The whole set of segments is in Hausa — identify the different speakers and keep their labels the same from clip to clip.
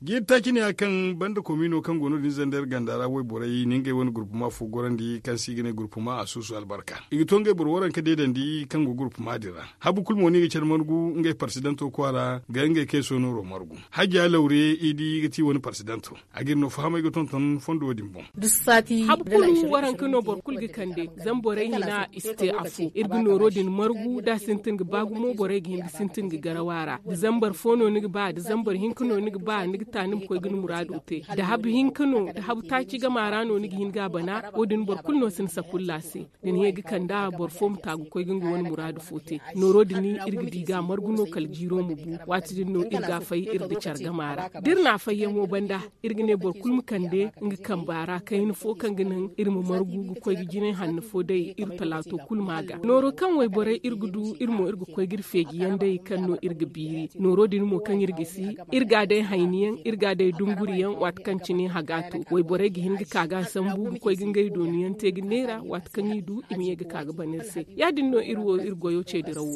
Speaker 1: Gita kini akan banda komino kan gono din zandar gandara wai borai ninge wani grupuma fu gorandi kan sigine grupuma asusu albarka igi tonge bor waran ka dedan di kan go grupuma dira habu kulmo ni gicer margu ngai presidento kwara ga ngai ke sono ro margu hajja laure idi gati wani presidento agir no fama igi tonton fondo dimbo
Speaker 2: dusati
Speaker 3: habu kulmo waran kano bor kulgi kande zan borai hina iste afu irgi no rodin margu da sintin ga bagu mo borai gi sintin ga garawara zambar fono ni ba da zambar hinkano ni ba ni tanim ko gin muradu te da habu hinkano da habu taki ga marano ni gin ga bana odin bor kulno sin sakullase den hegi kanda bor fom tagu ko gin woni muradu fote noro dini irgi diga marguno kal jiro mu bu wati din no irga fay irdi charga mara dirna fay mo banda irgi ne bor kulmu kande ngi kambara kayin fo kan ginin irmu margu ko gi jine hanno fo dai ir palato kulmaga noro kan way bore irgudu irmo irgu ko gir fegi yande kanno irgi biri noro din mo kan irgi si irga dai hayniyan irga dai dunguriyan wat kancini hagato way bore gi hinga kaga sambu ko gingai doniyan te ginera wat kan yidu imiye ga kaga banirse yadin no irgo yo ce dirawo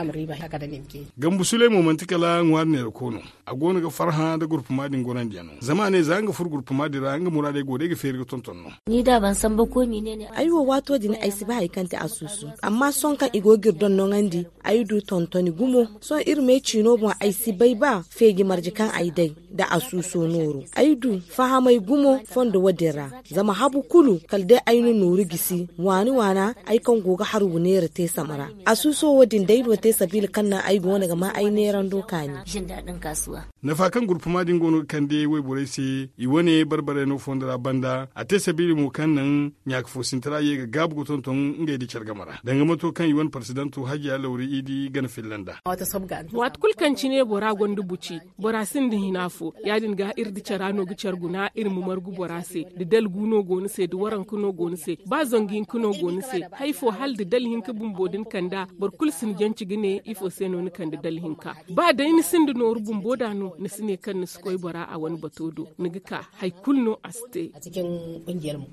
Speaker 1: gambu sulaimu mantikala ngwarne kono agona ga farha da groupe madin gonan diano zamane zanga fur groupe madira nga murade gode ga feri tontonno
Speaker 2: ni da ban san ba ko menene
Speaker 4: aiwo wato din aisi ba haikanta asusu amma son kan igo girdon non andi aidu tontoni gumo son irme chino bon aisi bai ba fegi marjikan aidai da asusu noro aidu fahamai gumo fondo wadira zama habu kulu kalde ainu nuru gisi wani wana aikan goga har wunera te samara asuso wadin daido te sabil kanna aigo wani gama aineran doka ne
Speaker 2: jin dadin kasuwa
Speaker 1: na fakan groupe madin gono kande wai borai se iwane barbare no fondara banda a te sabili mu kannan nyak fo sintara ye ga gabu tonton ngai di chargamara danga mato kan iwan presidentu hajiya lauri idi gan finlanda
Speaker 2: wata sabga
Speaker 3: wat kulkanci ne bora gondu buci bora sin din hinafo yadin ga irdi charano gi charguna irmu margu borase de dal guno gonu se de waran kuno gonu se ba zongin kuno gonu se haifo hal de dal hinka bumbodin kanda bor kulsin janci gine ifo seno ni kanda dal hinka ba da ni sindu no rubum bodano ni sine kan ni skoy bora a wani batodo ni ka hay kulno aste
Speaker 2: a cikin kungiyar mu